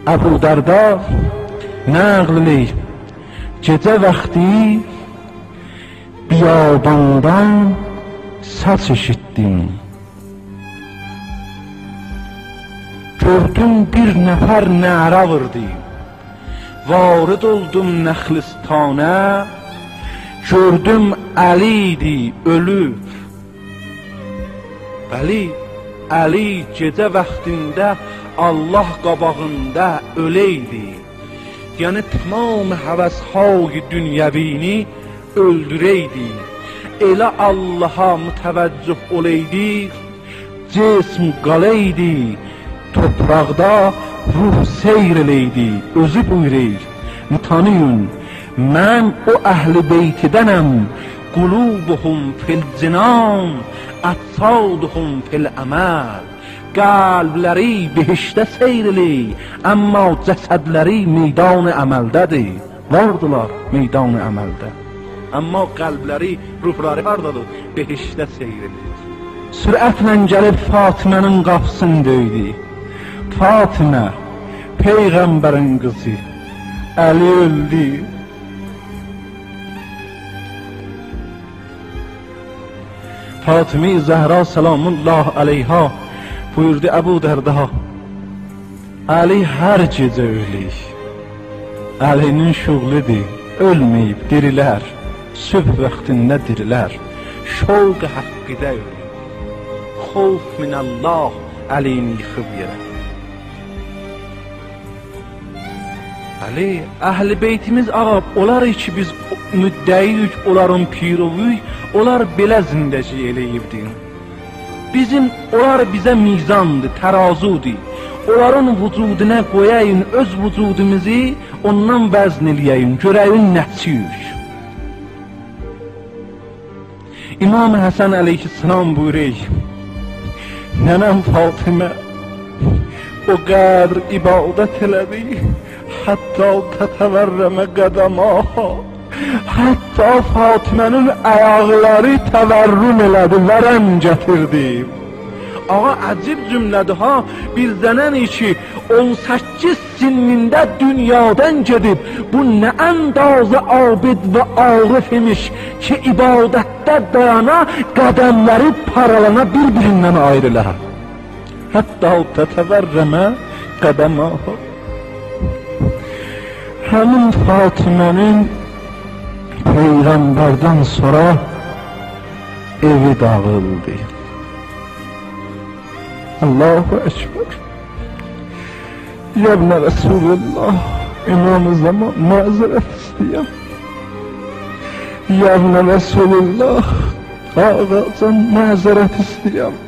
Əbu Dərda nəql eləyir, gecə vaxtı biyabandan səs eşitdim. Gördüm bir nəfər nərə vurdu. Varid oldum Nəxlistana, gördüm Əli idi ölüb. Bəli, Əli gecə vaxtında Allah qabağında öləydi. Yəni tamam həvəshay dünyəvini öldürəydi. Elə Allaha mütəvəccüh oləydi, cism qaləydi. Topraqda ruh seyr eləydi. Özü buyurur, tanıyın, mən o əhl-i beytidənəm. Qulubuhum fil cinan, əcsaduhum fil əməl. Qəlbləri behişdə seyr eləyir, amma cəsədləri meydan əməldədir. Vardılar meydan əməldə, amma qəlbləri, ruhları hardadır? Behişdə seyr eləyir. Sürətlə gəlib Fatimənin qapısını döydü. Fatimə, Peyğəmbərin qızı, Əli öldü. Fatimə-i Zəhra salamullah aleyha buyurdu Əbu Dərda, Əli hər gecə ölür. Əlinin şuğludur, ölməyib dirilər, sübh vaxtında dirilər, şovq haqqıda ölür. Xof minəllah Əlini yıxıb yerə. Əli, əhl-i beytimiz ağab, olar ki biz müddəyik, onların pirovuyuk, onlar belə zindəci eləyibdir. Onlar bizə mizandır, tərazudur. Onların vücuduna qoyayın öz vücudumuzu, ondan vəzn eləyəyin, görəyin nəçiyük. İmam Həsən əleyhissalam buyurur, nənəm Fatimə o qədr ibadət elədi, hətta tətəvərrəmə qədəmaha, hətta Fatimənin ayaqları təvərrüm elədi, vərəm gətirdi. Ağa, əcib cümlədir ha, bir zənəni ki 18 sinində dünyadan gedib, bu nə əndazı abid və arif imiş ki ibadətdə dayana, qədəmləri paralana bir-birindən ayrılar. Hətta tətəvərrəmə qədəmaha. Həmin Fatimənin Peyğəmbərdən sonra evi dağıldı. Allahu Ekber. Yabna Resulullah, İmam-ı Zaman mazeret istəyəm. Yabna Resulullah, ağacan mazeret istəyəm.